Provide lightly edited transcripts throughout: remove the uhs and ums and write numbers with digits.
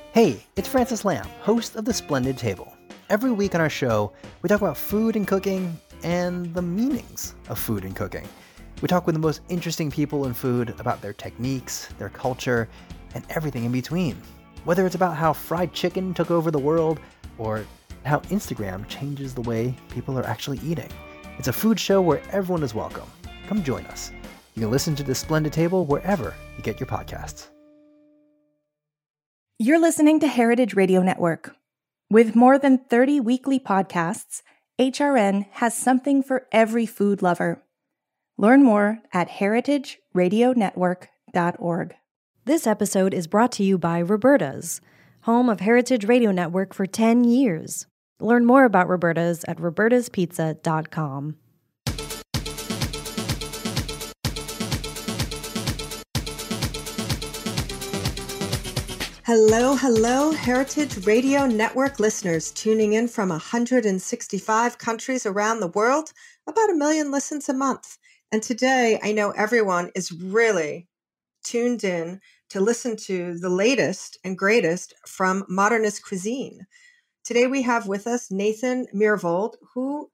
Hey, it's Francis Lamb, host of The Splendid Table. Every week on our show, we talk about food and cooking and the meanings of food and cooking. We talk with the most interesting people in food about their techniques, their culture, and everything in between. Whether it's about how fried chicken took over the world or how Instagram changes the way people are actually eating. It's a food show where everyone is welcome. Come join us. You can listen to The Splendid Table wherever you get your podcasts. You're listening to Heritage Radio Network. With more than 30 weekly podcasts, HRN has something for every food lover. Learn more at heritageradionetwork.org. This episode is brought to you by Roberta's, home of Heritage Radio Network for 10 years. Learn more about Roberta's at robertaspizza.com. Hello, Heritage Radio Network listeners tuning in from 165 countries around the world, about 1 million listens a month. And today, I know everyone is really tuned in to listen to the latest and greatest from Modernist Cuisine. Today, we have with us Nathan Myhrvold, who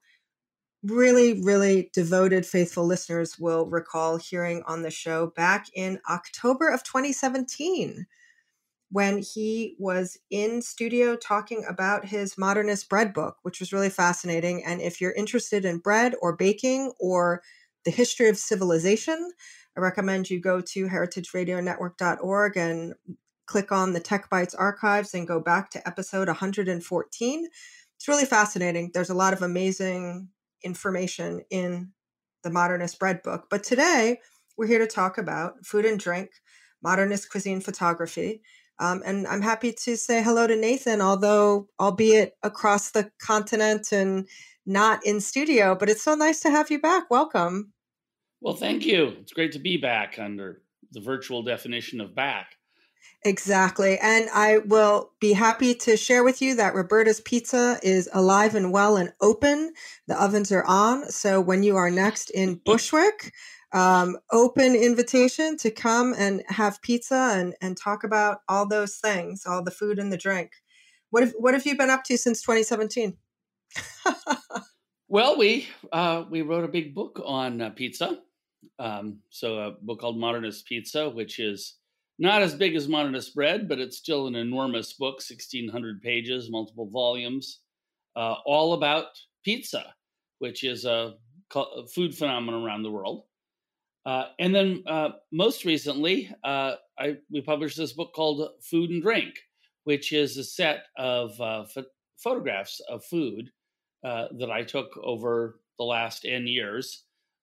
really devoted, faithful listeners will recall hearing on the show back in October of 2017. When he was in studio talking about his modernist bread book, which was really fascinating. And if you're interested in bread or baking or the history of civilization, I recommend you go to heritageradionetwork.org and click on the Tech Bites archives and go back to episode 114. It's really fascinating. There's a lot of amazing information in the modernist bread book. But today we're here to talk about food and drink, modernist cuisine photography. And I'm happy to say hello to Nathan, although albeit across the continent and not in studio, but it's so nice to have you back. Welcome. Well, thank you. It's great to be back under the virtual definition of back. Exactly. And I will be happy to share with you that Roberta's Pizza is alive and well and open. The ovens are on. So when you are next in Bushwick, open invitation to come and have pizza and talk about all those things, all the food and the drink. What have you been up to since 2017? Well, we wrote a big book on pizza. So a book called Modernist Pizza, which is not as big as Modernist Bread, but it's still an enormous book, 1,600 pages, multiple volumes, all about pizza, which is a food phenomenon around the world. And then most recently, we published this book called Food and Drink, which is a set of photographs of food that I took over the last N years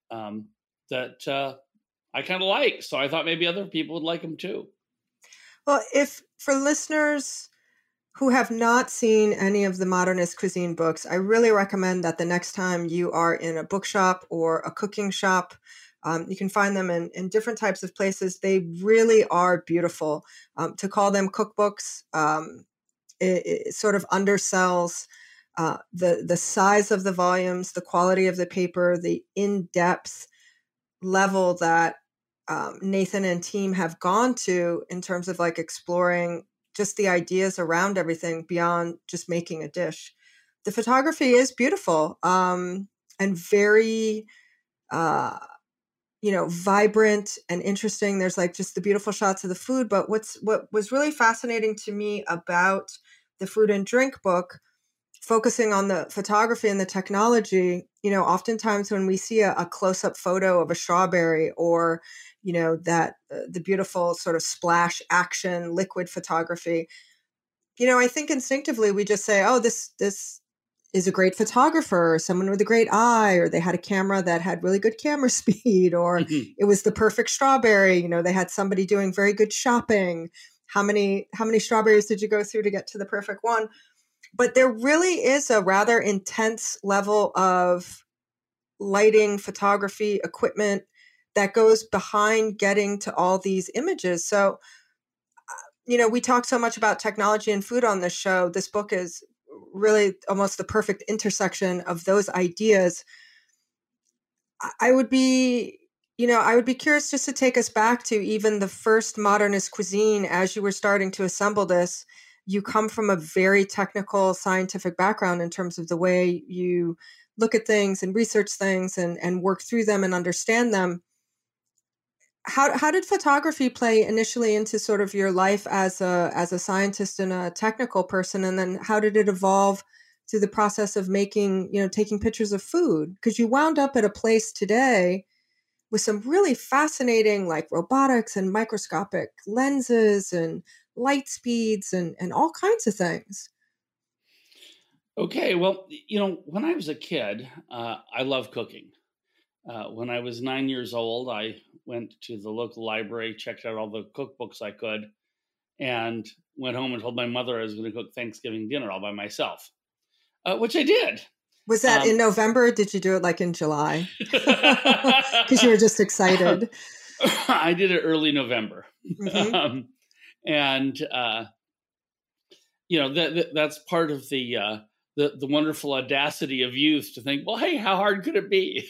that I kind of like. So I thought maybe other people would like them too. Well, if for listeners who have not seen any of the modernist cuisine books, I really recommend that the next time you are in a bookshop or a cooking shop, you can find them in different types of places. They really are beautiful. To call them cookbooks, it sort of undersells the size of the volumes, the quality of the paper, the in-depth level that Nathan and team have gone to in terms of like exploring just the ideas around everything beyond just making a dish. The photography is beautiful and very vibrant and interesting. There's like just the beautiful shots of the food. But what was really fascinating to me about the food and drink book, focusing on the photography and the technology, oftentimes when we see a close-up photo of a strawberry or, that the beautiful sort of splash action liquid photography, I think instinctively we just say, oh, this is a great photographer, or someone with a great eye, or they had a camera that had really good camera speed, or it was the perfect strawberry. They had somebody doing very good shopping. How many strawberries did you go through to get to the perfect one? But there really is a rather intense level of lighting, photography, equipment that goes behind getting to all these images. So, we talk so much about technology and food on this show. This book is really almost the perfect intersection of those ideas. I would be curious just to take us back to even the first modernist cuisine as you were starting to assemble this you come from a very technical scientific background in terms of the way you look at things and research things and work through them and understand them. How did photography play initially into sort of your life as a scientist and a technical person, and then how did it evolve through the process of making, taking pictures of food? Because you wound up at a place today with some really fascinating like robotics and microscopic lenses and light speeds and all kinds of things. Okay, well, when I was a kid, I loved cooking. When I was 9 years old, I went to the local library, checked out all the cookbooks I could, and went home and told my mother I was going to cook Thanksgiving dinner all by myself, which I did. Was that in November? Or did you do it like in July? Because you were just excited. I did it early November. Mm-hmm. That's part of the wonderful audacity of youth to think, well, hey, how hard could it be?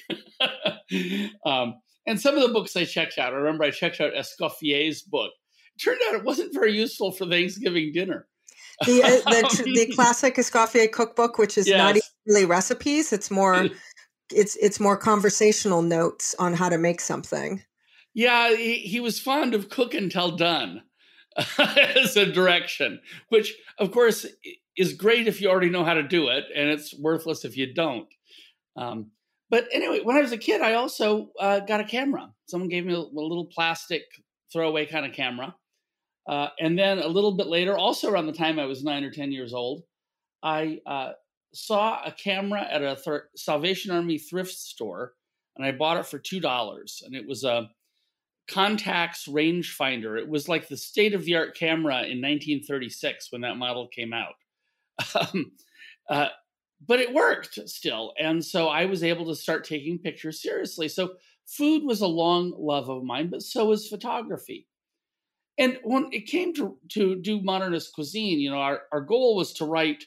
And some of the books I checked out, I remember I checked out Escoffier's book. It turned out it wasn't very useful for Thanksgiving dinner. The classic Escoffier cookbook, which is not even really recipes. It's more it's more conversational notes on how to make something. Yeah, he was fond of cook until done as a direction, which of course is great if you already know how to do it, and it's worthless if you don't. But anyway, when I was a kid, I also got a camera. Someone gave me a little plastic throwaway kind of camera. And then a little bit later, also around the time I was 9 or 10 years old, I saw a camera at a Salvation Army thrift store, and I bought it for $2. And it was a Contax rangefinder. It was like the state-of-the-art camera in 1936 when that model came out. But it worked still. And so I was able to start taking pictures seriously. So food was a long love of mine, but so was photography. And when it came to do modernist cuisine, our goal was to write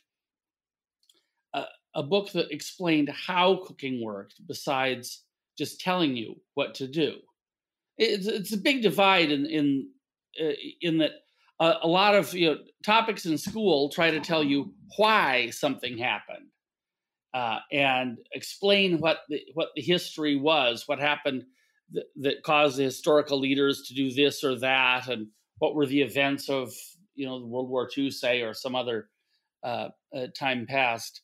a book that explained how cooking worked besides just telling you what to do. It's a big divide in that a lot of topics in school try to tell you why something happened and explain what the history was, what happened that caused the historical leaders to do this or that, and what were the events of World War II, say, or some other time past.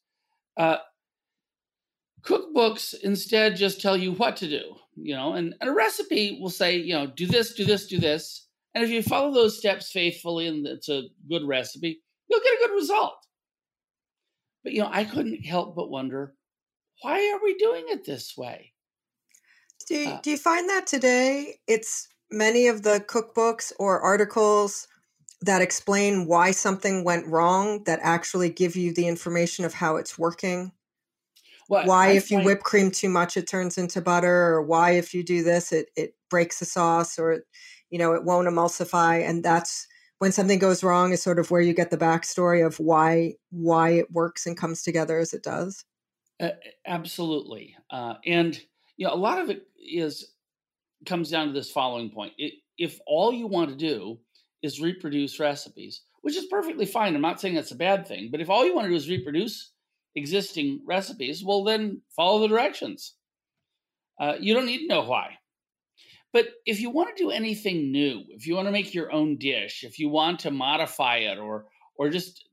Cookbooks instead just tell you what to do, and a recipe will say, do this, do this, do this. And if you follow those steps faithfully and it's a good recipe, you'll get a good result. But, I couldn't help but wonder, why are we doing it this way? Do you find that today it's many of the cookbooks or articles that explain why something went wrong that actually give you the information of how it's working? Well, why if you whip cream too much, it turns into butter, or why if you do this, it breaks the sauce, or it won't emulsify. And that's when something goes wrong is sort of where you get the backstory of why it works and comes together as it does. Absolutely. And a lot of it comes down to this following point. If all you want to do is reproduce recipes, which is perfectly fine. I'm not saying that's a bad thing, but if all you want to do is reproduce existing recipes, well, then follow the directions. You don't need to know why. But if you want to do anything new, if you want to make your own dish, if you want to modify it or just,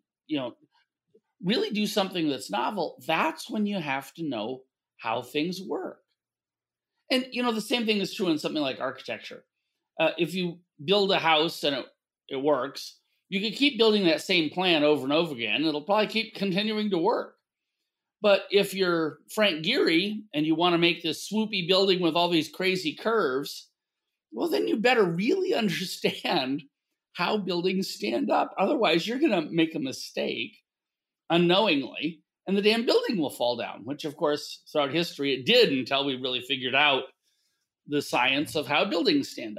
really do something that's novel, that's when you have to know how things work. And, the same thing is true in something like architecture. If you build a house and it works, you can keep building that same plan over and over again. It'll probably keep continuing to work. But if you're Frank Gehry and you want to make this swoopy building with all these crazy curves, well, then you better really understand how buildings stand up. Otherwise, you're going to make a mistake unknowingly, and the damn building will fall down, which, of course, throughout history, it did until we really figured out the science of how buildings stand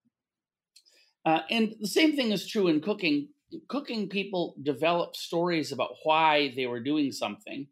up. And the same thing is true in cooking. Cooking people develop stories about why they were doing something.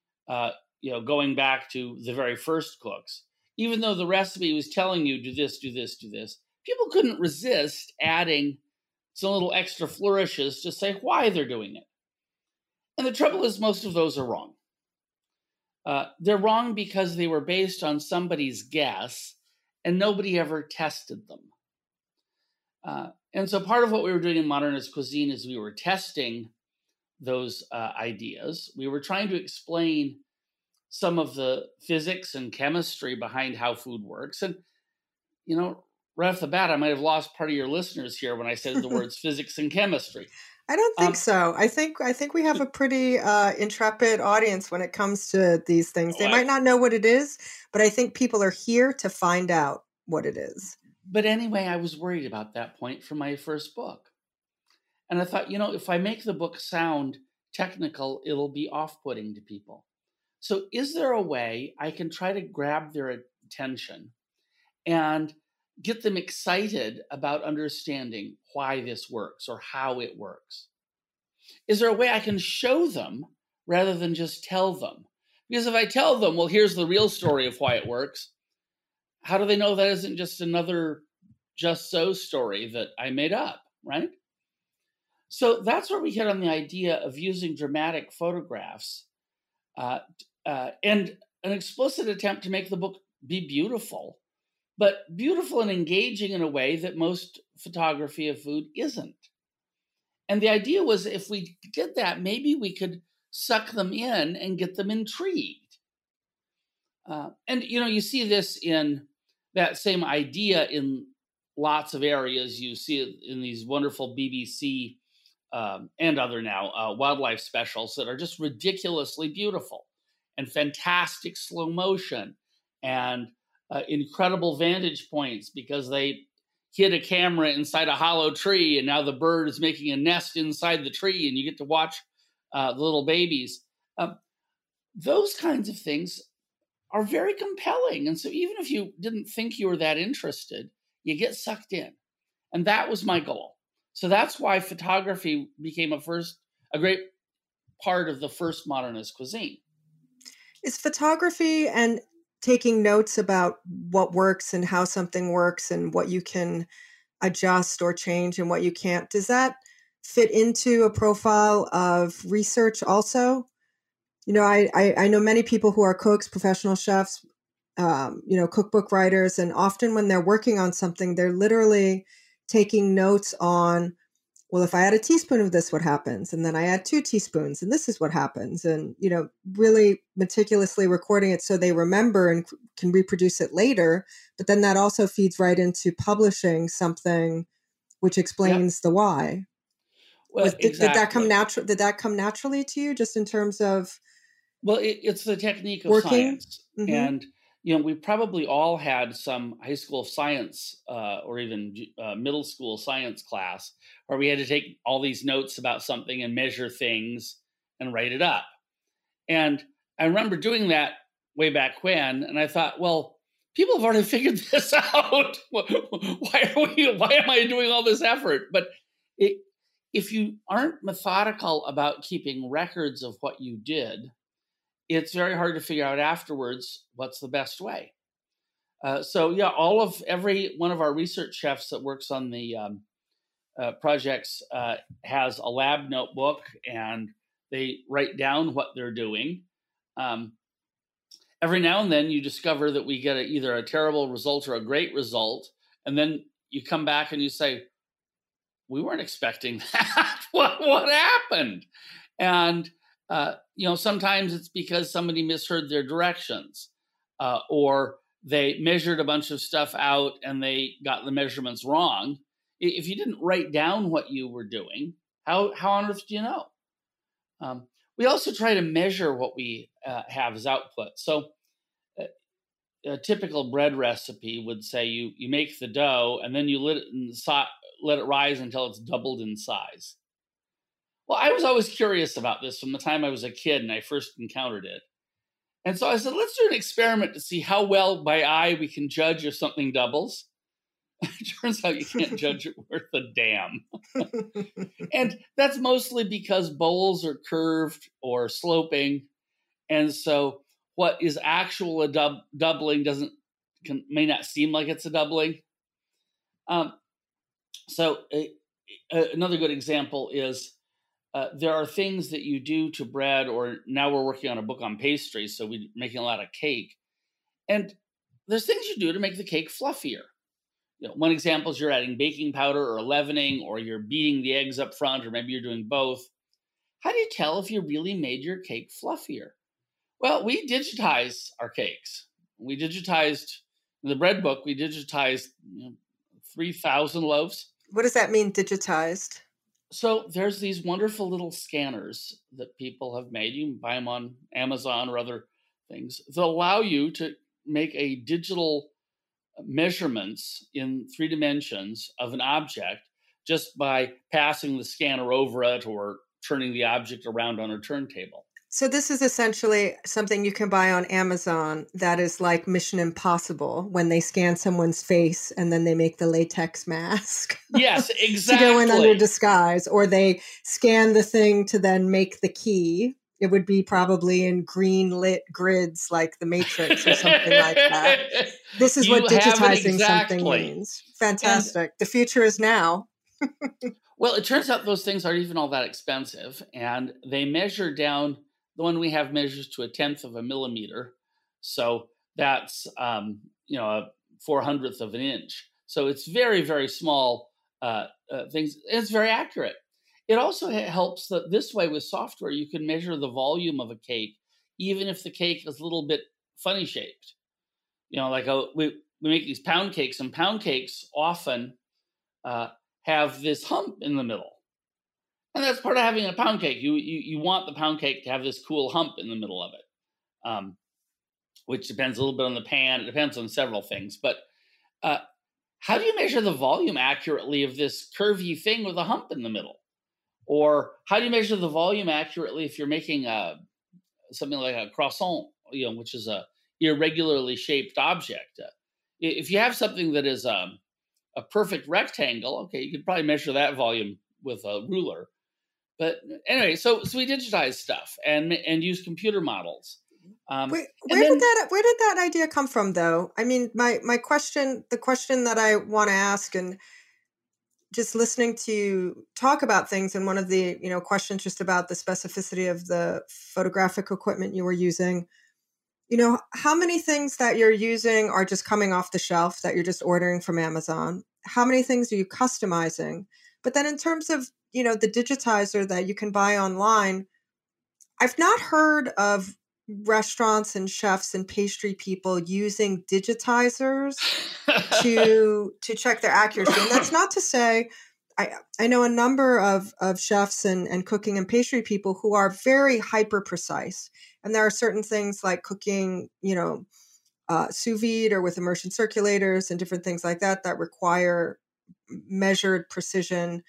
Going back to the very first cooks, even though the recipe was telling you do this, do this, do this, people couldn't resist adding some little extra flourishes to say why they're doing it. And the trouble is most of those are wrong. They're wrong because they were based on somebody's guess and nobody ever tested them. And so part of what we were doing in Modernist Cuisine is we were testing those ideas. We were trying to explain some of the physics and chemistry behind how food works. And, right off the bat, I might have lost part of your listeners here when I said the words physics and chemistry. I don't think so. I think we have a pretty intrepid audience when it comes to these things. They might not know what it is, but I think people are here to find out what it is. But anyway, I was worried about that point for my first book. And I thought, if I make the book sound technical, it'll be off-putting to people. So is there a way I can try to grab their attention and get them excited about understanding why this works or how it works? Is there a way I can show them rather than just tell them? Because if I tell them, well, here's the real story of why it works, how do they know that isn't just another just so story that I made up, right? So that's where we hit on the idea of using dramatic photographs and an explicit attempt to make the book be beautiful, but beautiful and engaging in a way that most photography of food isn't. And the idea was if we did that, maybe we could suck them in and get them intrigued. And you see this in that same idea in lots of areas. You see it in these wonderful BBC and other now wildlife specials that are just ridiculously beautiful and fantastic slow motion and incredible vantage points because they hid a camera inside a hollow tree and now the bird is making a nest inside the tree and you get to watch the little babies. Those kinds of things are very compelling. And so even if you didn't think you were that interested, you get sucked in. And that was my goal. So that's why photography became a great part of the first Modernist Cuisine. Is photography and taking notes about what works and how something works and what you can adjust or change and what you can't, does that fit into a profile of research also? I know many people who are cooks, professional chefs, cookbook writers, and often when they're working on something, they're literally taking notes on, well, if I add a teaspoon of this, what happens? And then I add 2 teaspoons and this is what happens. And, really meticulously recording it so they remember and can reproduce it later. But then that also feeds right into publishing something which explains the why. Well, exactly. Did that come naturally to you just in terms of Well, it's the technique of working? Science. Mm-hmm. And, we probably all had some high school science or even middle school science class where we had to take all these notes about something and measure things and write it up. And I remember doing that way back when, and I thought, well, people have already figured this out. Why am I doing all this effort? But if you aren't methodical about keeping records of what you did, it's very hard to figure out afterwards what's the best way. Every one of our research chefs that works on the projects has a lab notebook and they write down what they're doing. Every now and then you discover that we get either a terrible result or a great result. And then you come back and you say, we weren't expecting that. What happened? And sometimes it's because somebody misheard their directions or they measured a bunch of stuff out and they got the measurements wrong. If you didn't write down what you were doing, how on earth do you know? We also try to measure what we have as output. So a typical bread recipe would say you make the dough and then you let it rise until it's doubled in size. Well, I was always curious about this from the time I was a kid and I first encountered it. And so I said, let's do an experiment to see how well by eye we can judge if something doubles. It turns out you can't judge it worth a damn. And that's mostly because bowls are curved or sloping. And so what is actual doubling may not seem like it's a doubling. So another good example is there are things that you do to bread, or now we're working on a book on pastry, so we're making a lot of cake. And there's things you do to make the cake fluffier. One example is you're adding baking powder or leavening, or you're beating the eggs up front, or maybe you're doing both. How do you tell if you really made your cake fluffier? Well, we digitize our cakes. We digitized, in the bread book, we digitized 3,000 loaves. What does that mean, digitized? So there's these wonderful little scanners that people have made. You can buy them on Amazon or other things that allow you to make a digital measurements in 3 dimensions of an object just by passing the scanner over it or turning the object around on a turntable. So this is essentially something you can buy on Amazon that is like Mission Impossible, when they scan someone's face and then they make the latex mask. Yes, exactly. To go in under disguise, or they scan the thing to then make the key. It would be probably in green lit grids like the Matrix or something like that. This is what digitizing something means. Fantastic. The future is now. Well, it turns out those things aren't even all that expensive, and they measure down. The one we have measures to 1/10 of a millimeter. So that's, a 400th of an inch. So it's very, very small things. It's very accurate. It also helps that this way with software, you can measure the volume of a cake, even if the cake is a little bit funny shaped. We make these pound cakes, and pound cakes often have this hump in the middle. And that's part of having a pound cake. You want the pound cake to have this cool hump in the middle of it, which depends a little bit on the pan. It depends on several things. But how do you measure the volume accurately of this curvy thing with a hump in the middle? Or how do you measure the volume accurately if you're making something like a croissant, which is a irregularly shaped object? If you have something that is a perfect rectangle, okay, you could probably measure that volume with a ruler. But anyway, so we digitize stuff and use computer models. Where did that idea come from, though? I mean, the question that I want to ask, and just listening to you talk about things, and one of the questions just about the specificity of the photographic equipment you were using. How many things that you're using are just coming off the shelf that you're just ordering from Amazon? How many things are you customizing? But then in terms of, the digitizer that you can buy online, I've not heard of restaurants and chefs and pastry people using digitizers to check their accuracy. And that's not to say, I know a number of chefs and cooking and pastry people who are very hyper precise. And there are certain things like cooking, sous vide or with immersion circulators and different things like that require measured precision.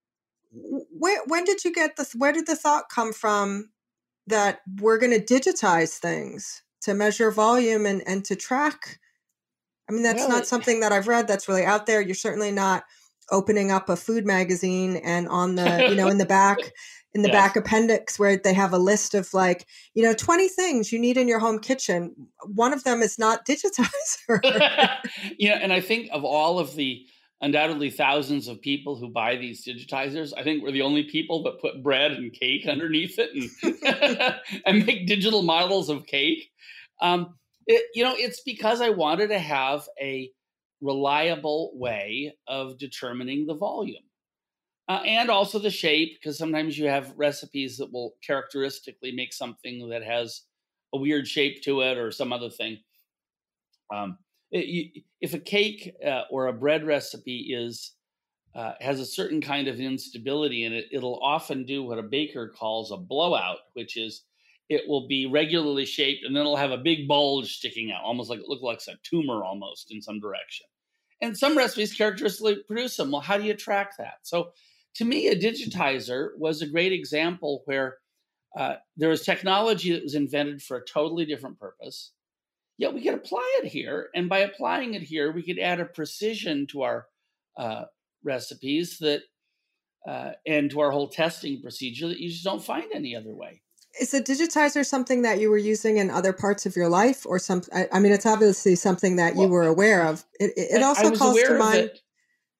Where did the thought come from that we're going to digitize things to measure volume and to track? I mean, that's not something that I've read that's really out there. You're certainly not opening up a food magazine and on the, in the back appendix where they have a list of 20 things you need in your home kitchen. One of them is not digitizer. And I think of all of the undoubtedly thousands of people who buy these digitizers, I think we're the only people that put bread and cake underneath it and make digital models of cake. It's because I wanted to have a reliable way of determining the volume and also the shape, because sometimes you have recipes that will characteristically make something that has a weird shape to it or some other thing. If a cake or a bread recipe has a certain kind of instability in it, it'll often do what a baker calls a blowout, which is it will be regularly shaped and then it'll have a big bulge sticking out, almost like it looks like a tumor almost in some direction. And some recipes characteristically produce them. Well, how do you track that? So to me, a digitizer was a great example where there was technology that was invented for a totally different purpose. Yet we could apply it here. And by applying it here, we could add a precision to our recipes and to our whole testing procedure that you just don't find any other way. Is the digitizer something that you were using in other parts of your life or it's obviously something that you were aware of. It also calls to mind.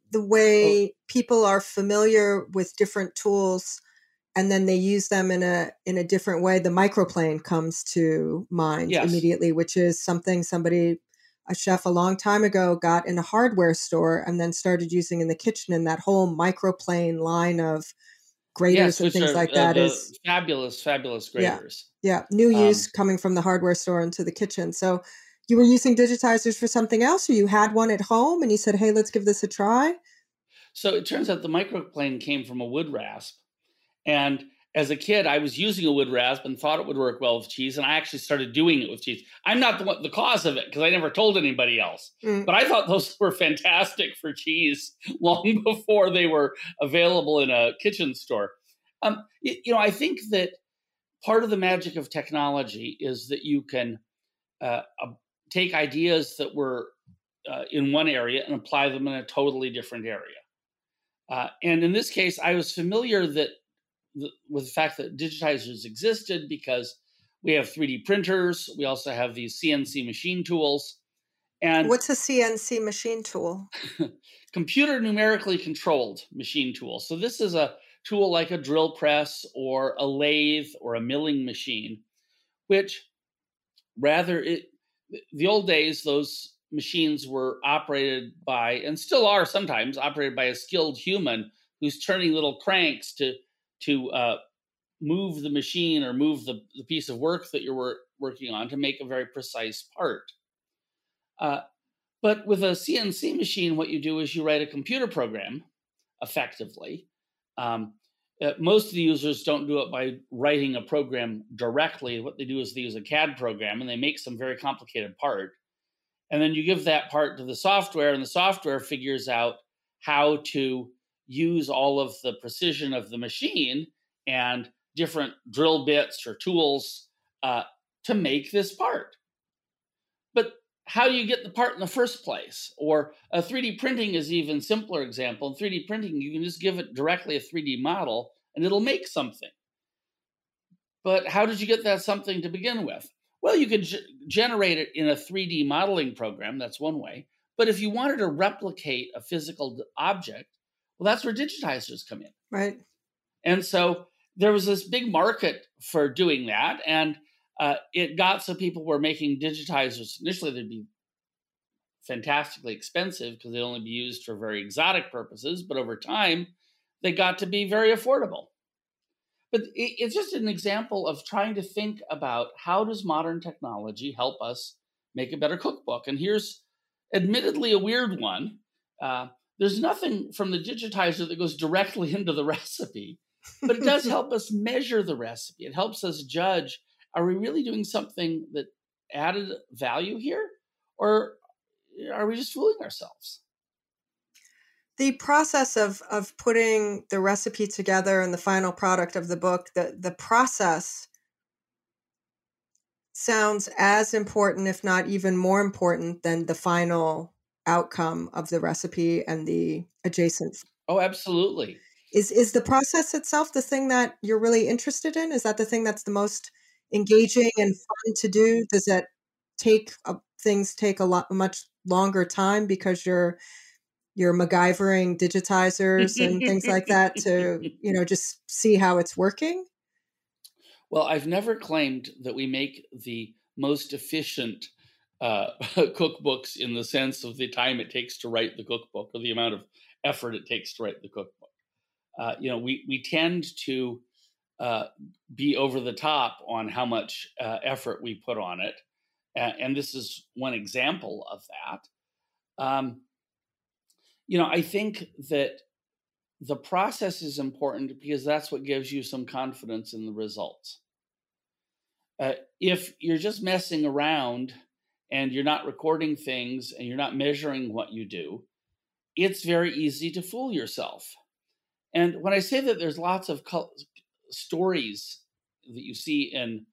the Oh, way people are familiar with different tools and then they use them in a different way. The microplane comes to mind yes. immediately, which is something a chef a long time ago got in a hardware store and then started using in the kitchen. And that whole microplane line of graters Yes, and which things are like that the is, fabulous, fabulous yeah, graters. yeah, new use Um, coming from the hardware store into the kitchen. So you were using digitizers for something else, or you had one at home and you said, hey, let's give this a try? so it turns out the microplane came from a wood rasp. And as a kid, I was using a wood rasp and thought it would work well with cheese. And I actually started doing it with cheese. I'm not the cause of it because I never told anybody else. Mm. But I thought those were fantastic for cheese long before they were available in a kitchen store. I think that part of the magic of technology is that you can take ideas that were in one area and apply them in a totally different area. And in this case, I was familiar with the fact that digitizers existed because we have 3D printers. We also have these CNC machine tools and What's a CNC machine tool? computer numerically controlled machine tools. So this is a tool like a drill press or a lathe or a milling machine, which the old days, those machines were operated by, and still are sometimes operated by, a skilled human who's turning little cranks to move the machine or move the piece of work that you're working on to make a very precise part. But with a CNC machine, what you do is you write a computer program effectively. Most of the users don't do it by writing a program directly. What they do is they use a CAD program and they make some very complicated part. And then you give that part to the software, and the software figures out how to use all of the precision of the machine and different drill bits or tools to make this part. But how do you get the part in the first place? Or a 3D printing is even simpler example. In 3D printing, you can just give it directly a 3D model and it'll make something. But how did you get that something to begin with? Well, you could generate it in a 3D modeling program. That's one way. But if you wanted to replicate a physical object, well, that's where digitizers come in. Right. And so there was this big market for doing that. And it got so people were making digitizers. Initially, they'd be fantastically expensive because they'd only be used for very exotic purposes. But over time, they got to be very affordable. But it's just an example of trying to think about how does modern technology help us make a better cookbook. And here's admittedly a weird one. There's nothing from the digitizer that goes directly into the recipe, but it does help us measure the recipe. It helps us judge, are we really doing something that added value here? Or are we just fooling ourselves? The process of putting the recipe together and the final product of the book, the process sounds as important, if not even more important, than the final outcome of the recipe and the adjacent. Oh, absolutely. Is the process itself the thing that you're really interested in? Is that the thing that's the most engaging and fun to do? Does it take things take a much longer time because you're MacGyvering digitizers and things like that to, just see how it's working? Well, I've never claimed that we make the most efficient cookbooks in the sense of the time it takes to write the cookbook or the amount of effort it takes to write the cookbook. We tend to be over the top on how much effort we put on it. And this is one example of that. I think that the process is important because that's what gives you some confidence in the results. If you're just messing around and you're not recording things and you're not measuring what you do, it's very easy to fool yourself. And when I say that there's lots of stories that you see in,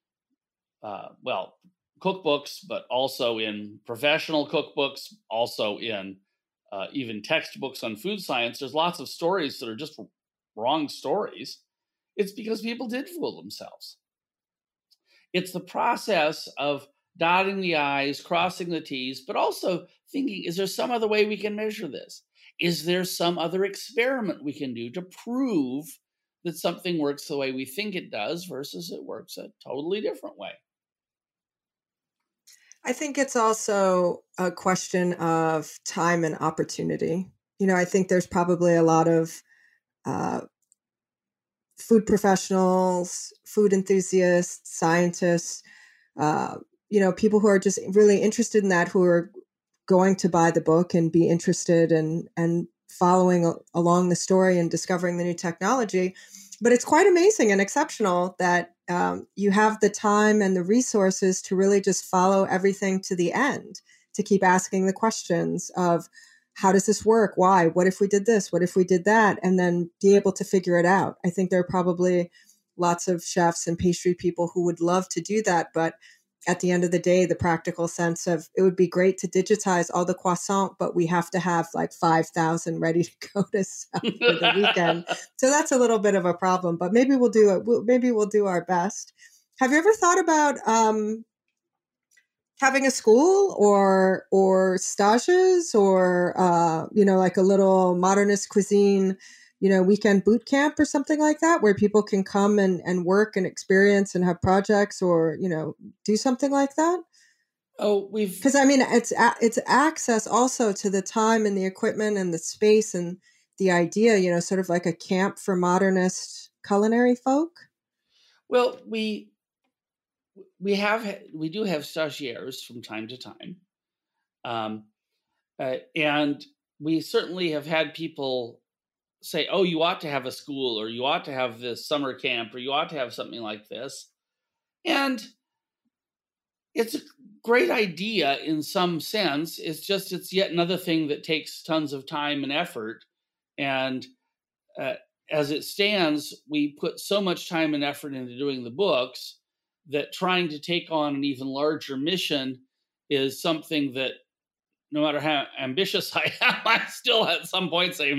cookbooks, but also in professional cookbooks, also in even textbooks on food science, there's lots of stories that are just wrong stories. It's because people did fool themselves. It's the process of dotting the I's, crossing the T's, but also thinking, is there some other way we can measure this? is there some other experiment we can do to prove that something works the way we think it does versus it works a totally different way? I think it's also a question of time and opportunity. I think there's probably a lot of food professionals, food enthusiasts, scientists, people who are just really interested in that, who are going to buy the book and be interested and following along the story and discovering the new technology. But it's quite amazing and exceptional that you have the time and the resources to really just follow everything to the end, to keep asking the questions of, how does this work? Why? What if we did this? What if we did that? And then be able to figure it out. I think there are probably lots of chefs and pastry people who would love to do that. But at the end of the day, the practical sense of, it would be great to digitize all the croissant, but we have to have like 5,000 ready to go to sell for the weekend. So that's a little bit of a problem, but maybe we'll do it. Maybe we'll do our best. Have you ever thought about having a school or stages or, like a little modernist cuisine, weekend boot camp or something like that, where people can come and work and experience and have projects or, do something like that? Because it's access also to the time and the equipment and the space and the idea, sort of like a camp for modernist culinary folk. Well, we do have stagiaires from time to time. And we certainly have had people say, oh, you ought to have a school, or you ought to have this summer camp, or you ought to have something like this. And it's a great idea in some sense. It's yet another thing that takes tons of time and effort. And as it stands, we put so much time and effort into doing the books that trying to take on an even larger mission is something that, no matter how ambitious I am, I still at some point say,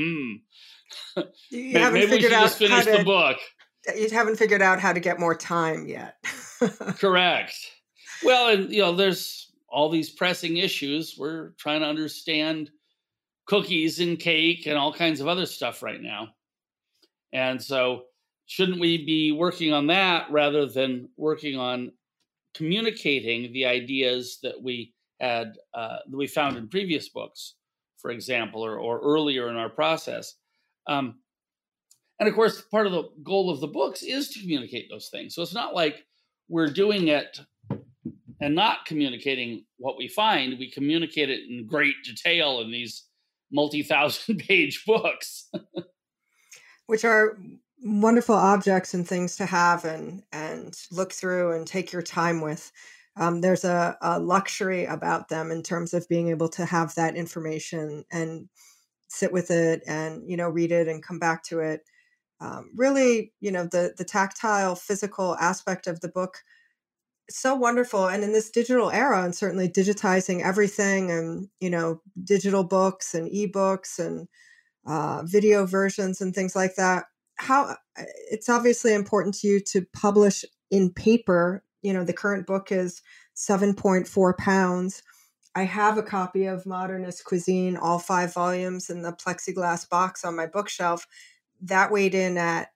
maybe we should just finish the book. You haven't figured out how to get more time yet. Correct. Well, and there's all these pressing issues. We're trying to understand cookies and cake and all kinds of other stuff right now. And so shouldn't we be working on that rather than working on communicating the ideas that we had, that we found in previous books, for example, or earlier in our process? And of course, part of the goal of the books is to communicate those things. So it's not like we're doing it and not communicating what we find. We communicate it in great detail in these multi-thousand-page books. Which are wonderful objects and things to have and look through and take your time with. There's a luxury about them in terms of being able to have that information and sit with it and, read it and come back to it. Really, the tactile, physical aspect of the book is so wonderful. And in this digital era, and certainly digitizing everything and, digital books and ebooks and video versions and things like that, how it's obviously important to you to publish in paper. The current book is 7.4 pounds. I have a copy of Modernist Cuisine, all 5 volumes, in the plexiglass box on my bookshelf. That weighed in at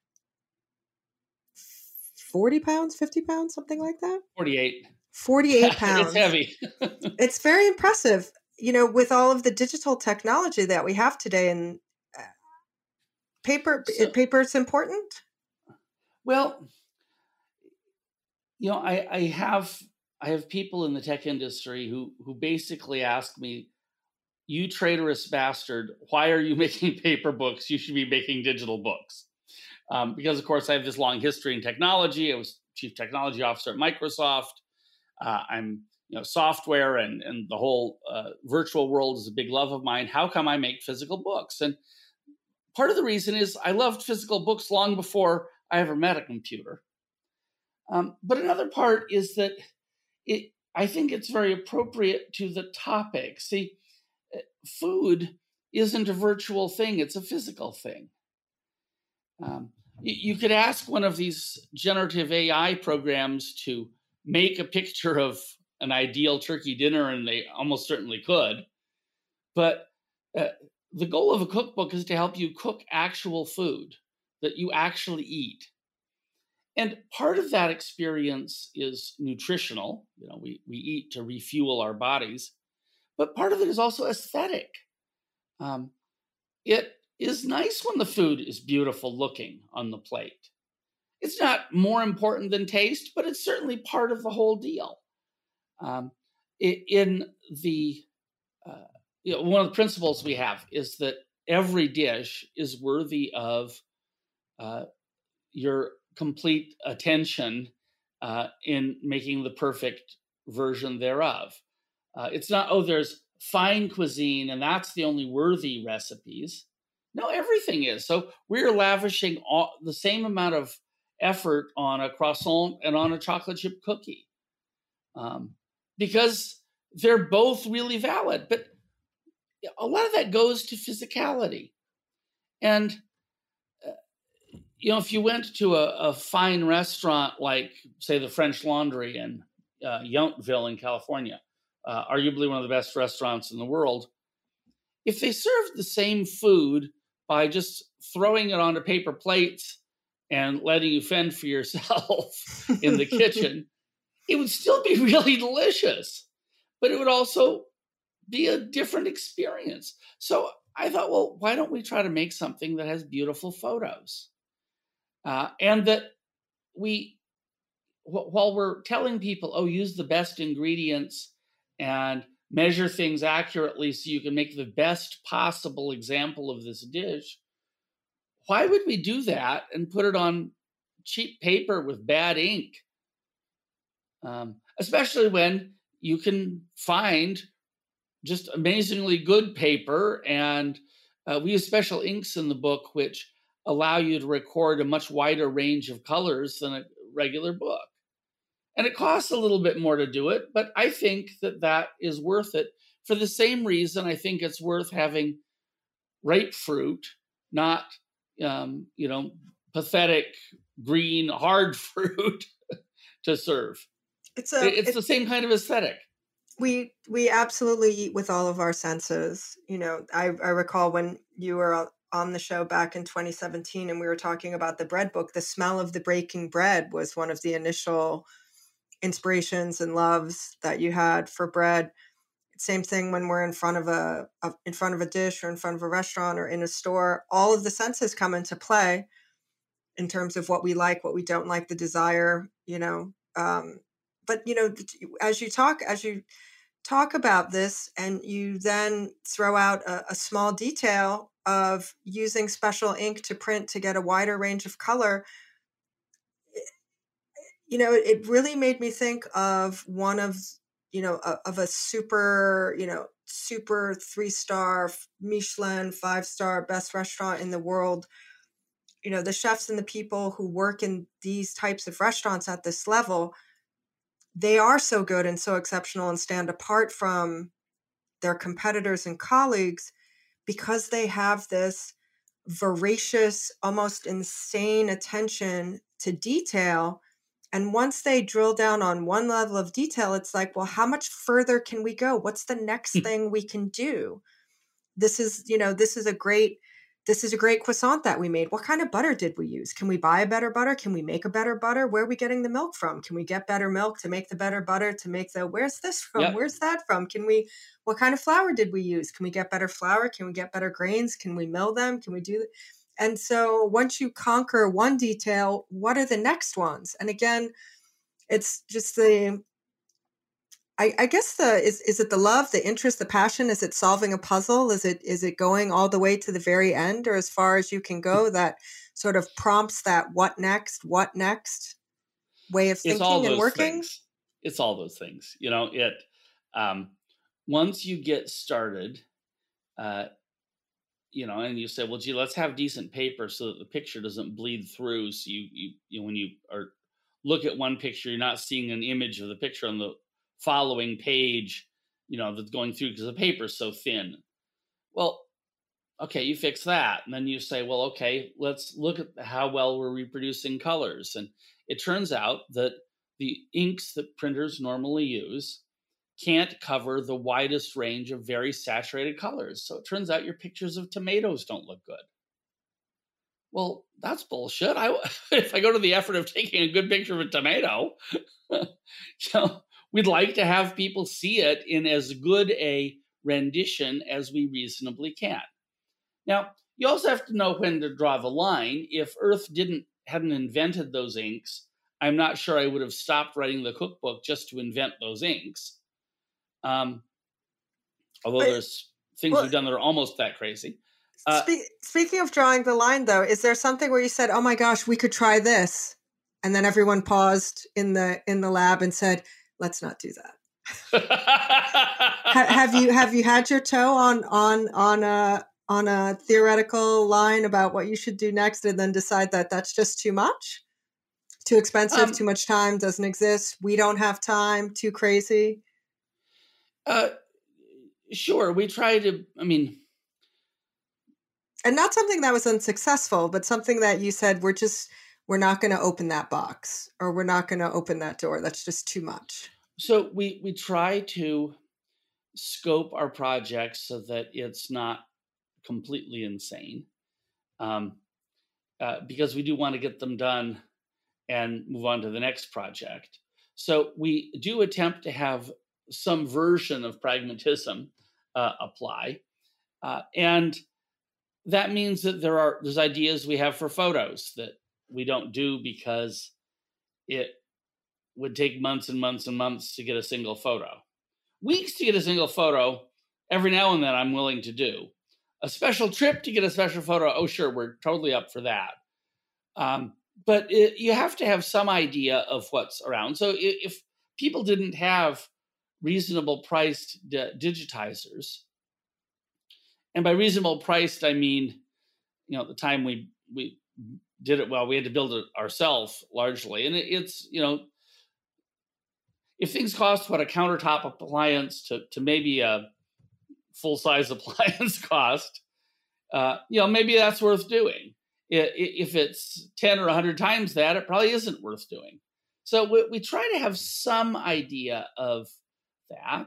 40 pounds, 50 pounds, something like that. 48 pounds. It's heavy. It's very impressive, with all of the digital technology that we have today. And paper is important. Well, I have people in the tech industry who basically ask me, you traitorous bastard, why are you making paper books? You should be making digital books. Because, of course, I have this long history in technology. I was chief technology officer at Microsoft. I'm, software and the whole virtual world is a big love of mine. How come I make physical books? And part of the reason is I loved physical books long before I ever met a computer. But another part is that I think it's very appropriate to the topic. See, food isn't a virtual thing. It's a physical thing. You could ask one of these generative AI programs to make a picture of an ideal turkey dinner, and they almost certainly could. But the goal of a cookbook is to help you cook actual food that you actually eat. And part of that experience is nutritional. We eat to refuel our bodies, but part of it is also aesthetic. It is nice when the food is beautiful looking on the plate. It's not more important than taste, but it's certainly part of the whole deal. One of the principles we have is that every dish is worthy of your complete attention in making the perfect version thereof. It's not, there's fine cuisine and that's the only worthy recipes. No, everything is. So we're lavishing the same amount of effort on a croissant and on a chocolate chip cookie because they're both really valid. But a lot of that goes to physicality. And if you went to a fine restaurant like, say, the French Laundry in Yountville in California, arguably one of the best restaurants in the world, if they served the same food by just throwing it onto paper plates and letting you fend for yourself in the kitchen, it would still be really delicious, but it would also be a different experience. So I thought, well, why don't we try to make something that has beautiful photos? And that while we're telling people, use the best ingredients and measure things accurately so you can make the best possible example of this dish, why would we do that and put it on cheap paper with bad ink? Especially when you can find just amazingly good paper. And we use special inks in the book, which allow you to record a much wider range of colors than a regular book. And it costs a little bit more to do it, but I think that is worth it. For the same reason, I think it's worth having ripe fruit, not, pathetic green hard fruit to serve. It's the same kind of aesthetic. We absolutely eat with all of our senses. I recall when you were on the show back in 2017 and we were talking about the bread book, the smell of the baking bread was one of the initial inspirations and loves that you had for bread. Same thing when we're in front of a dish or in front of a restaurant or in a store. All of the senses come into play in terms of what we like, what we don't like, the desire. But as you talk about this, and you then throw out a small detail of using special ink to print to get a wider range of color, it really made me think of one of a super 3-star Michelin 5-star best restaurant in the world. The chefs and the people who work in these types of restaurants at this level, they are so good and so exceptional and stand apart from their competitors and colleagues because they have this voracious, almost insane attention to detail. And once they drill down on one level of detail, it's like, well, how much further can we go? What's the next thing we can do? This is a great croissant that we made. What kind of butter did we use? Can we buy a better butter? Can we make a better butter? Where are we getting the milk from? Can we get better milk to make the better butter to make where's this from? Yep. Where's that from? What kind of flour did we use? Can we get better flour? Can we get better grains? Can we mill them? Can we do that? And so once you conquer one detail, what are the next ones? And again, it's just I guess is it the love, the interest, the passion? Is it solving a puzzle? Is it going all the way to the very end or as far as you can go that sort of prompts that what next way of thinking and working? Things. It's all those things. Once you get started, and you say, well, gee, let's have decent paper so that the picture doesn't bleed through. So you when you look at one picture, you're not seeing an image of the picture on the following page, that's going through because the paper is so thin. Well, okay, you fix that. And then you say, well, okay, let's look at how well we're reproducing colors. And it turns out that the inks that printers normally use can't cover the widest range of very saturated colors. So it turns out your pictures of tomatoes don't look good. Well, that's bullshit. If I go to the effort of taking a good picture of a tomato, we'd like to have people see it in as good a rendition as we reasonably can. Now, you also have to know when to draw the line. If Earth hadn't invented those inks, I'm not sure I would have stopped writing the cookbook just to invent those inks. There's things we've done that are almost that crazy. Speaking of drawing the line, though, is there something where you said, "Oh my gosh, we could try this," and then everyone paused in the lab and said, "Let's not do that"? Have you had your toe on a theoretical line about what you should do next, and then decide that that's just too much, too expensive, too much time, doesn't exist, we don't have time, too crazy? Sure, we try to. And not something that was unsuccessful, but something that you said, we're not going to open that box, or we're not going to open that door. That's just too much. So we try to scope our projects so that it's not completely insane, because we do want to get them done and move on to the next project. So we do attempt to have some version of pragmatism apply, and that means that there's ideas we have for photos that we don't do because it would take months and months and months to get a single photo. Weeks to get a single photo, every now and then I'm willing to do. A special trip to get a special photo, oh sure, we're totally up for that. But you have to have some idea of what's around. So if people didn't have reasonable priced digitizers, and by reasonable priced, I mean, the time we did it, well, we had to build it ourselves largely. And it's, if things cost what a countertop appliance to maybe a full-size appliance cost, maybe that's worth doing. If it's 10 or 100 times that, it probably isn't worth doing. So we try to have some idea of that.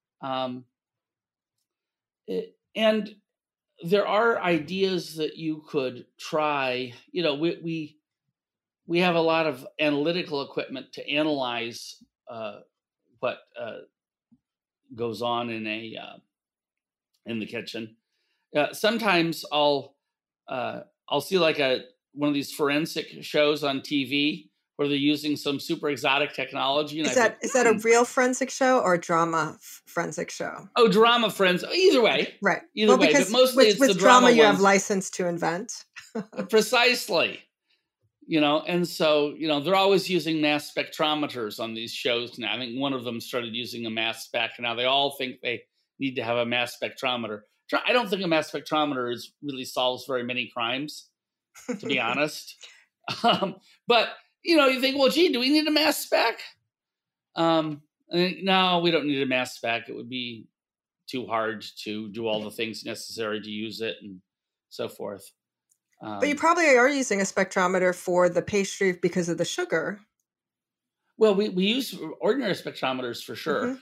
And there are ideas that you could try. We have a lot of analytical equipment to analyze what goes on in the kitchen. Sometimes I'll see like one of these forensic shows on TV where they're using some super exotic technology. And is that a real forensic show or a drama forensic show? Oh, drama forensic. Either way. Right. Either way. But mostly it's the drama you have license to invent. Precisely. And so, they're always using mass spectrometers on these shows now. I think one of them started using a mass spec. Now they all think they need to have a mass spectrometer. I don't think a mass spectrometer really solves very many crimes, to be honest. But you think, well, gee, do we need a mass spec? No, we don't need a mass spec. It would be too hard to do all the things necessary to use it and so forth. But you probably are using a spectrometer for the pastry because of the sugar. Well, we use ordinary spectrometers for sure.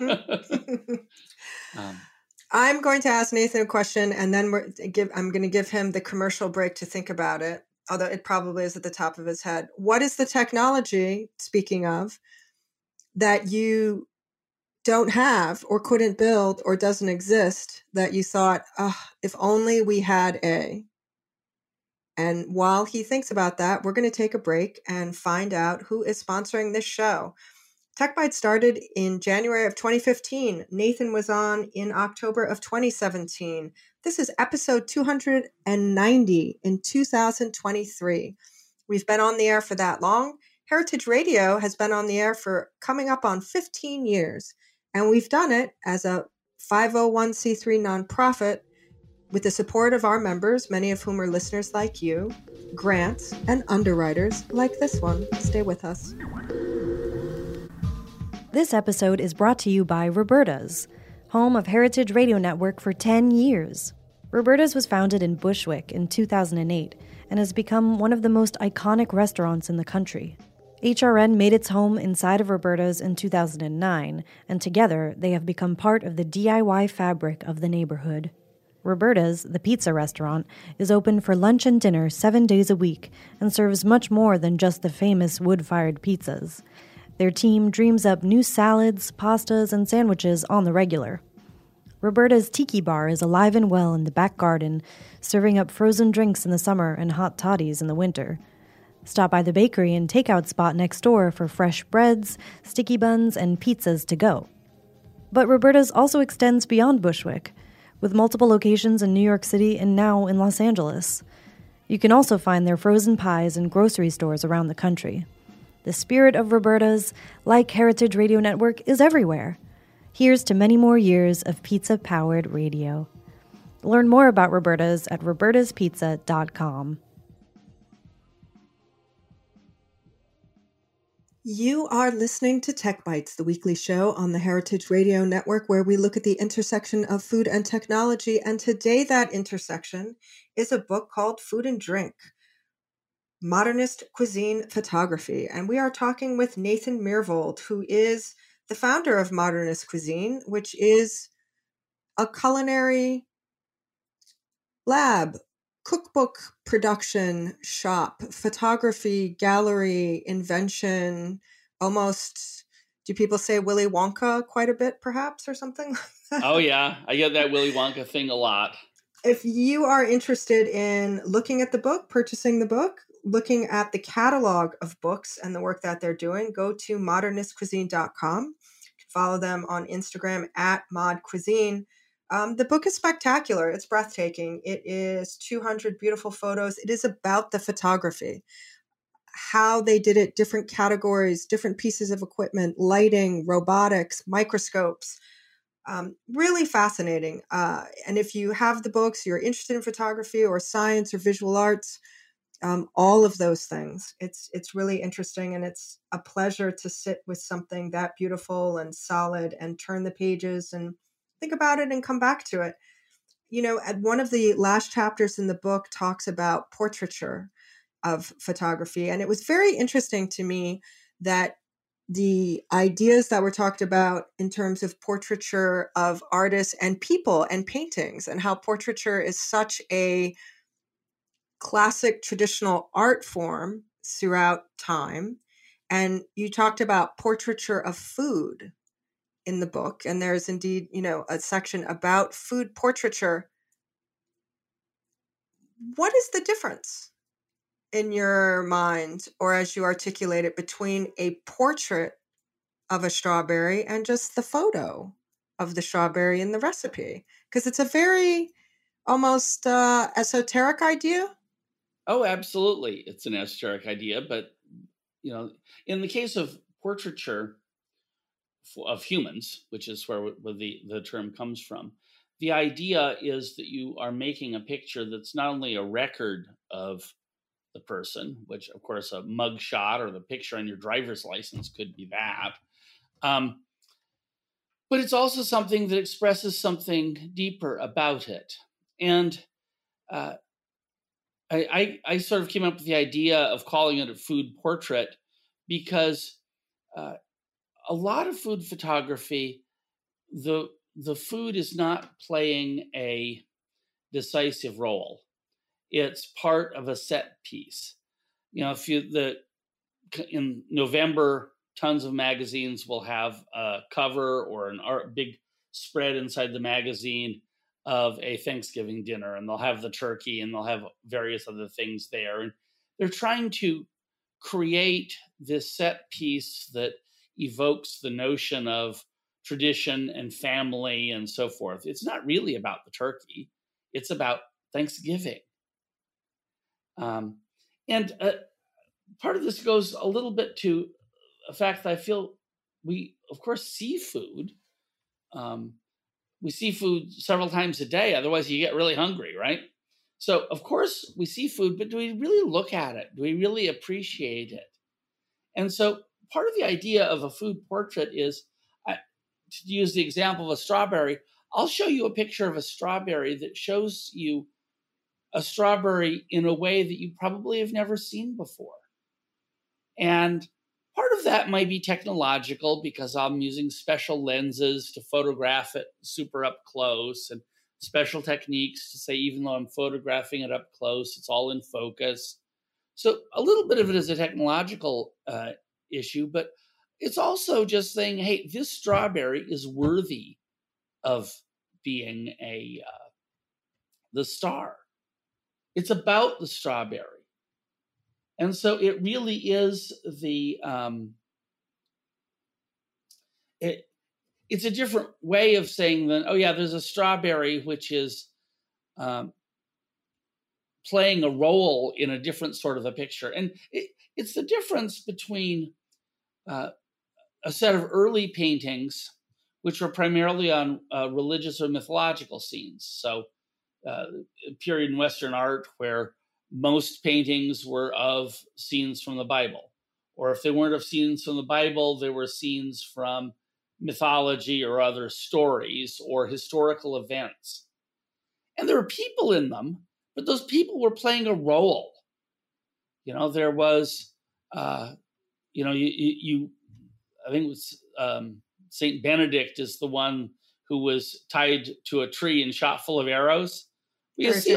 I'm going to ask Nathan a question, and then I'm going to give him the commercial break to think about it, although it probably is at the top of his head. What is the technology, speaking of, that you don't have or couldn't build or doesn't exist that you thought, if only we had a... And while he thinks about that, we're going to take a break and find out who is sponsoring this show. TechByte started in January of 2015. Nathan was on in October of 2017. This is episode 290 in 2023. We've been on the air for that long. Heritage Radio has been on the air for coming up on 15 years. And we've done it as a 501c3 nonprofit with the support of our members, many of whom are listeners like you, grants, and underwriters like this one. Stay with us. This episode is brought to you by Roberta's, home of Heritage Radio Network for 10 years. Roberta's was founded in Bushwick in 2008 and has become one of the most iconic restaurants in the country. HRN made its home inside of Roberta's in 2009, and together they have become part of the DIY fabric of the neighborhood. Roberta's, the pizza restaurant, is open for lunch and dinner 7 days a week and serves much more than just the famous wood-fired pizzas. Their team dreams up new salads, pastas, and sandwiches on the regular. Roberta's Tiki Bar is alive and well in the back garden, serving up frozen drinks in the summer and hot toddies in the winter. Stop by the bakery and takeout spot next door for fresh breads, sticky buns, and pizzas to go. But Roberta's also extends beyond Bushwick, with multiple locations in New York City and now in Los Angeles. You can also find their frozen pies in grocery stores around the country. The spirit of Roberta's, like Heritage Radio Network, is everywhere. Here's to many more years of pizza-powered radio. Learn more about Roberta's at robertaspizza.com. You are listening to Tech Bites, the weekly show on the Heritage Radio Network, where we look at the intersection of food and technology. And today that intersection is a book called Food and Drink, Modernist Cuisine Photography. And we are talking with Nathan Myhrvold, who is the founder of Modernist Cuisine, which is a culinary lab, cookbook production shop, photography, gallery, invention, almost, do people say Willy Wonka quite a bit, perhaps, or something like that? Oh, yeah. I get that Willy Wonka thing a lot. If you are interested in looking at the book, purchasing the book, looking at the catalog of books and the work that they're doing, go to modernistcuisine.com. You can follow them on Instagram at modcuisine. The book is spectacular. It's breathtaking. It is 200 beautiful photos. It is about the photography, how they did it, different categories, different pieces of equipment, lighting, robotics, microscopes. Really fascinating. And if you have the books, you're interested in photography or science or visual arts, all of those things. It's really interesting, and it's a pleasure to sit with something that beautiful and solid and turn the pages and think about it and come back to it. You know, at one of the last chapters in the book talks about portraiture of photography, and it was very interesting to me that the ideas that were talked about in terms of portraiture of artists and people and paintings, and how portraiture is such a classic traditional art form throughout time. And you talked about portraiture of food in the book, and there's indeed, you know, a section about food portraiture. What is the difference in your mind, or as you articulate it, between a portrait of a strawberry and just the photo of the strawberry in the recipe? Because it's a very almost esoteric idea. Oh, absolutely. It's an esoteric idea, but, you know, in the case of portraiture of humans, which is where the term comes from, the idea is that you are making a picture that's not only a record of the person, which of course a mug shot or the picture on your driver's license could be that, but it's also something that expresses something deeper about it. And I sort of came up with the idea of calling it a food portrait because a lot of food photography, the food is not playing a decisive role. It's part of a set piece. You know, in November, tons of magazines will have a cover or big spread inside the magazine of a Thanksgiving dinner, and they'll have the turkey and they'll have various other things there. And they're trying to create this set piece that evokes the notion of tradition and family and so forth. It's not really about the turkey. It's about Thanksgiving. And part of this goes a little bit to a fact that I feel we, of course, see food. We see food several times a day. Otherwise, you get really hungry, right? So, of course, we see food, but do we really look at it? Do we really appreciate it? And so part of the idea of a food portrait is, to use the example of a strawberry, I'll show you a picture of a strawberry that shows you a strawberry in a way that you probably have never seen before. And of that might be technological because I'm using special lenses to photograph it super up close, and special techniques to say, even though I'm photographing it up close, it's all in focus. So a little bit of it is a technological issue, but it's also just saying, hey, this strawberry is worthy of being the star. It's about the strawberry. And so it really is it's a different way of saying than, oh yeah, there's a strawberry which is playing a role in a different sort of a picture. And it's the difference between a set of early paintings, which were primarily on religious or mythological scenes. So a period in Western art where most paintings were of scenes from the Bible. Or if they weren't of scenes from the Bible, they were scenes from mythology or other stories or historical events. And there were people in them, but those people were playing a role. There was, I think it was Saint Benedict is the one who was tied to a tree and shot full of arrows. You see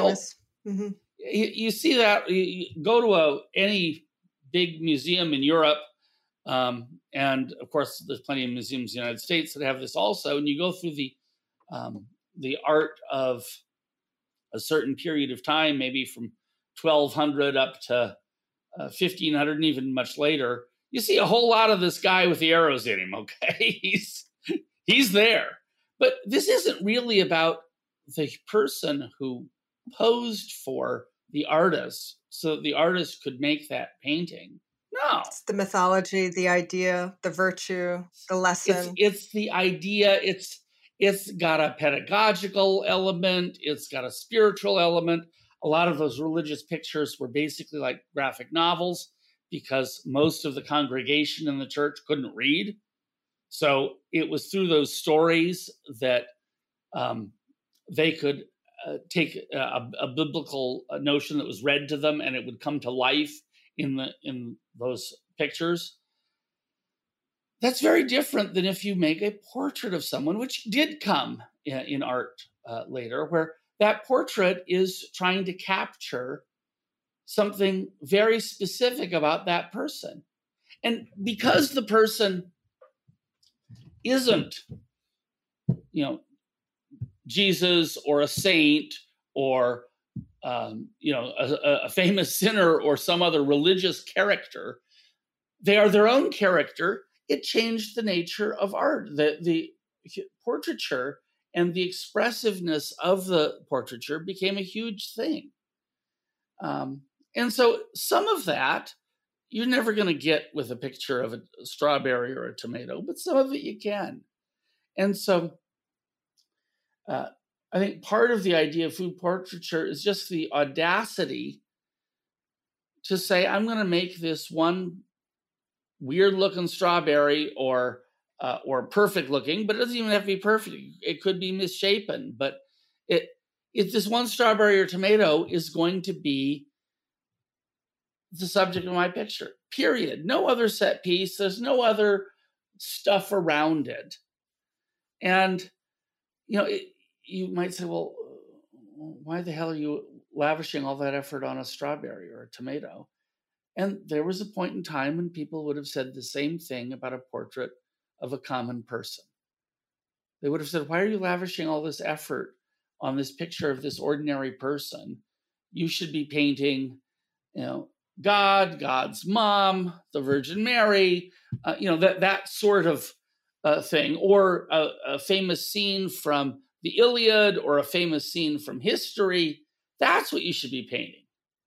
that. You go to any big museum in Europe, and of course, there's plenty of museums in the United States that have this also. And you go through the art of a certain period of time, maybe from 1200 up to 1500, and even much later. You see a whole lot of this guy with the arrows in him. Okay, he's there, but this isn't really about the person who posed for the artist so that the artist could make that painting. No. It's the mythology, the idea, the virtue, the lesson. It's the idea. It's got a pedagogical element. It's got a spiritual element. A lot of those religious pictures were basically like graphic novels because most of the congregation in the church couldn't read. So it was through those stories that they could take a biblical notion that was read to them, and it would come to life in those pictures. That's very different than if you make a portrait of someone, which did come in art later, where that portrait is trying to capture something very specific about that person. And because the person isn't, Jesus or a saint or a famous sinner or some other religious character, they are their own character. It changed the nature of art. The portraiture and the expressiveness of the portraiture became a huge thing. And so some of that you're never going to get with a picture of a strawberry or a tomato, but some of it you can. And so I think part of the idea of food portraiture is just the audacity to say, I'm going to make this one weird looking strawberry or perfect looking, but it doesn't even have to be perfect. It could be misshapen, but if this one strawberry or tomato is going to be the subject of my picture, period. No other set piece. There's no other stuff around it. And, you might say, well, why the hell are you lavishing all that effort on a strawberry or a tomato? And there was a point in time when people would have said the same thing about a portrait of a common person. They would have said, why are you lavishing all this effort on this picture of this ordinary person? You should be painting, God, God's mom, the Virgin Mary, that sort of thing, or a famous scene from the Iliad or a famous scene from history. That's what you should be painting.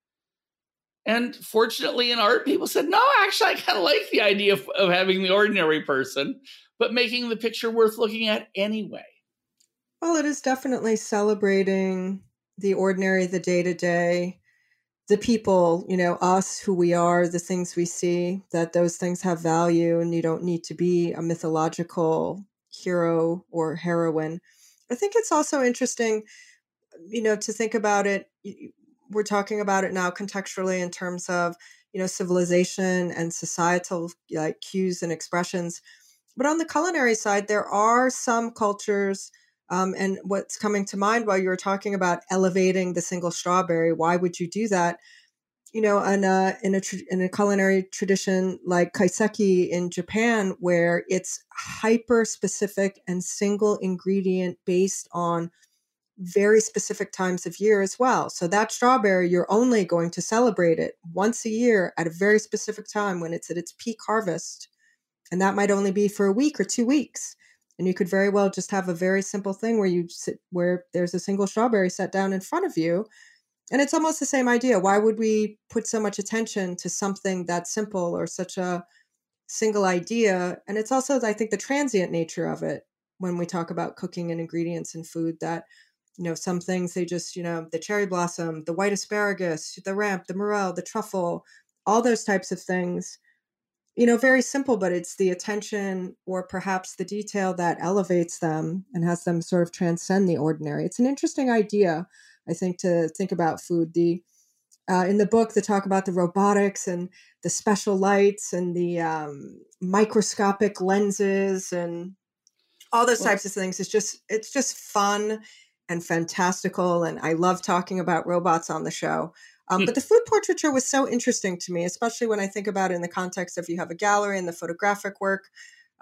And fortunately in art, people said, no, actually, I kind of like the idea of having the ordinary person, but making the picture worth looking at anyway. Well, it is definitely celebrating the ordinary, the day-to-day, the people, us, who we are, the things we see, that those things have value, and you don't need to be a mythological hero or heroine. I think it's also interesting, to think about it. We're talking about it now contextually in terms of, civilization and societal like cues and expressions. But on the culinary side, there are some cultures, and what's coming to mind while you were talking about elevating the single strawberry, why would you do that? In a culinary tradition like kaiseki in Japan, where it's hyper specific and single ingredient based on very specific times of year as well. So that strawberry, you're only going to celebrate it once a year at a very specific time when it's at its peak harvest. And that might only be for a week or 2 weeks. And you could very well just have a very simple thing where there's a single strawberry set down in front of you. And it's almost the same idea. Why would we put so much attention to something that simple or such a single idea? And it's also, I think, the transient nature of it when we talk about cooking and ingredients in food, that, some things they just, the cherry blossom, the white asparagus, the ramp, the morel, the truffle, all those types of things, very simple, but it's the attention or perhaps the detail that elevates them and has them sort of transcend the ordinary. It's an interesting idea, I think, to think about food. In the book, they talk about the robotics and the special lights and the microscopic lenses and all those types of things. It's just fun and fantastical. And I love talking about robots on the show. But the food portraiture was so interesting to me, especially when I think about it in the context of you have a gallery and the photographic work.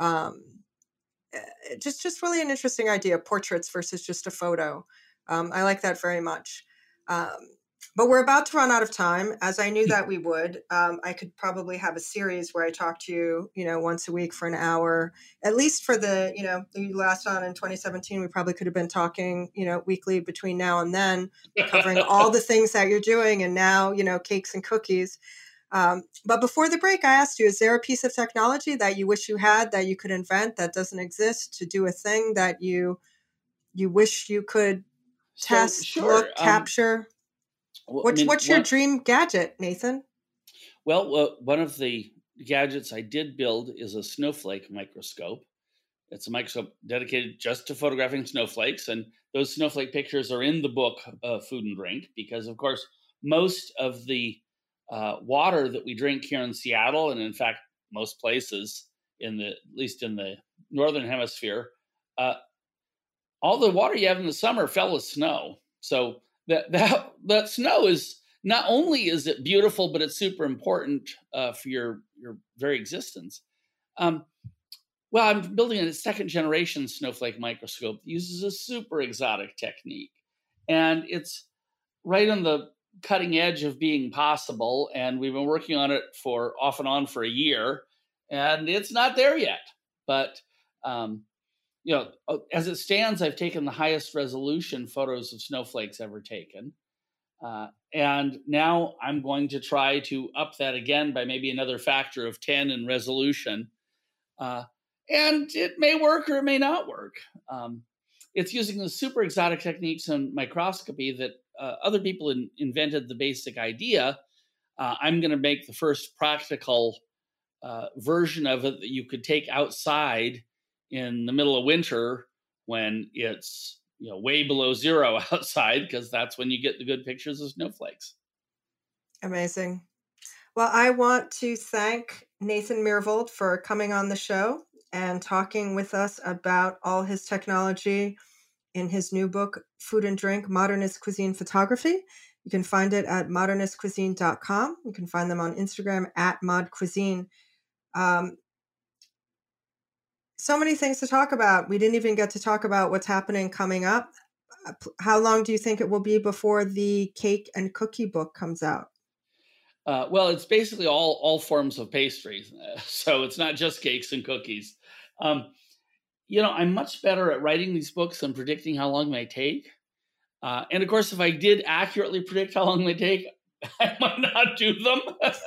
Just really an interesting idea, portraits versus just a photo. I like that very much. But we're about to run out of time, as I knew that we would. I could probably have a series where I talk to you, once a week for an hour, at least for the last on in 2017. We probably could have been talking, weekly between now and then, covering all the things that you're doing, and now, cakes and cookies. But before the break, I asked you, is there a piece of technology that you wish you had, that you could invent, that doesn't exist, to do a thing that you wish you could test, sure. capture? What's your dream gadget, Nathan? Well, one of the gadgets I did build is a snowflake microscope. It's a microscope dedicated just to photographing snowflakes. And those snowflake pictures are in the book, Food and Drink, because, of course, most of the water that we drink here in Seattle, and in fact, most places, at least in the Northern Hemisphere, all the water you have in the summer fell as snow. So that snow is, not only is it beautiful, but it's super important for your very existence. Well, I'm building a second generation snowflake microscope that uses a super exotic technique, and it's right on the cutting edge of being possible. And we've been working on it off and on for a year, and it's not there yet. But as it stands, I've taken the highest resolution photos of snowflakes ever taken. And now I'm going to try to up that again by maybe another factor of 10 in resolution. And it may work or it may not work. It's using the super exotic techniques in microscopy that other people invented the basic idea. I'm going to make the first practical version of it that you could take outside in the middle of winter when it's way below zero outside, because that's when you get the good pictures of snowflakes. Amazing. Well, I want to thank Nathan Myhrvold for coming on the show and talking with us about all his technology in his new book, Food and Drink, Modernist Cuisine Photography. You can find it at modernistcuisine.com. You can find them on Instagram at modcuisine. So many things to talk about. We didn't even get to talk about what's happening coming up. How long do you think it will be before the cake and cookie book comes out? Well, it's basically all forms of pastry. So it's not just cakes and cookies. I'm much better at writing these books and predicting how long they take. And of course, if I did accurately predict how long they take, I might not do them.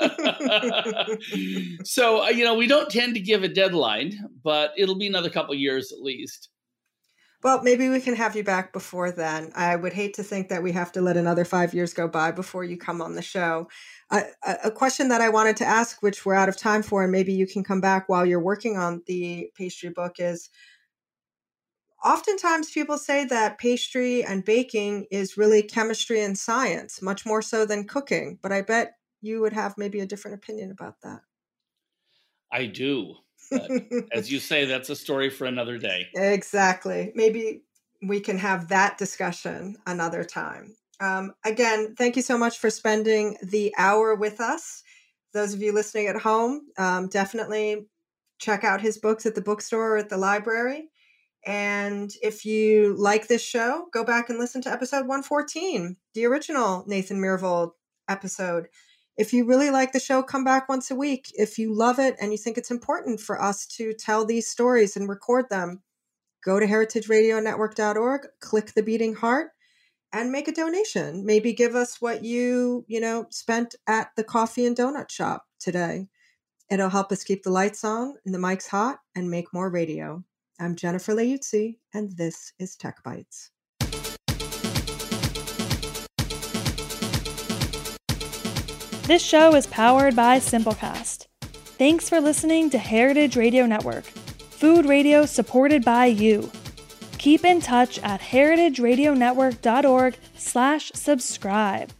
So, we don't tend to give a deadline, but it'll be another couple of years at least. Well, maybe we can have you back before then. I would hate to think that we have to let another 5 years go by before you come on the show. A question that I wanted to ask, which we're out of time for, and maybe you can come back while you're working on the pastry book, is oftentimes people say that pastry and baking is really chemistry and science, much more so than cooking. But I bet you would have maybe a different opinion about that. I do. But as you say, that's a story for another day. Exactly. Maybe we can have that discussion another time. Again, thank you so much for spending the hour with us. Those of you listening at home, definitely check out his books at the bookstore or at the library. And if you like this show, go back and listen to episode 114, the original Nathan Myhrvold episode. If you really like the show, come back once a week. If you love it and you think it's important for us to tell these stories and record them, go to heritageradionetwork.org, click the beating heart, and make a donation. Maybe give us what you spent at the coffee and donut shop today. It'll help us keep the lights on and the mics hot and make more radio. I'm Jennifer Leuzzi, and this is Tech Bites. This show is powered by Simplecast. Thanks for listening to Heritage Radio Network, food radio supported by you. Keep in touch at heritageradionetwork.org/subscribe.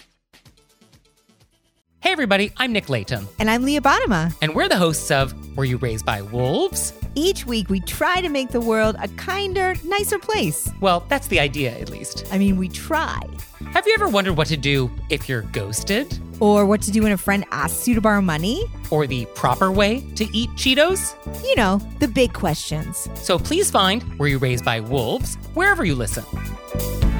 Hey everybody, I'm Nick Latham. And I'm Leah Bottima. And we're the hosts of Were You Raised by Wolves? Each week we try to make the world a kinder, nicer place. Well, that's the idea, at least. I mean, we try. Have you ever wondered what to do if you're ghosted? Or what to do when a friend asks you to borrow money? Or the proper way to eat Cheetos? You know, the big questions. So please find Were You Raised by Wolves wherever you listen.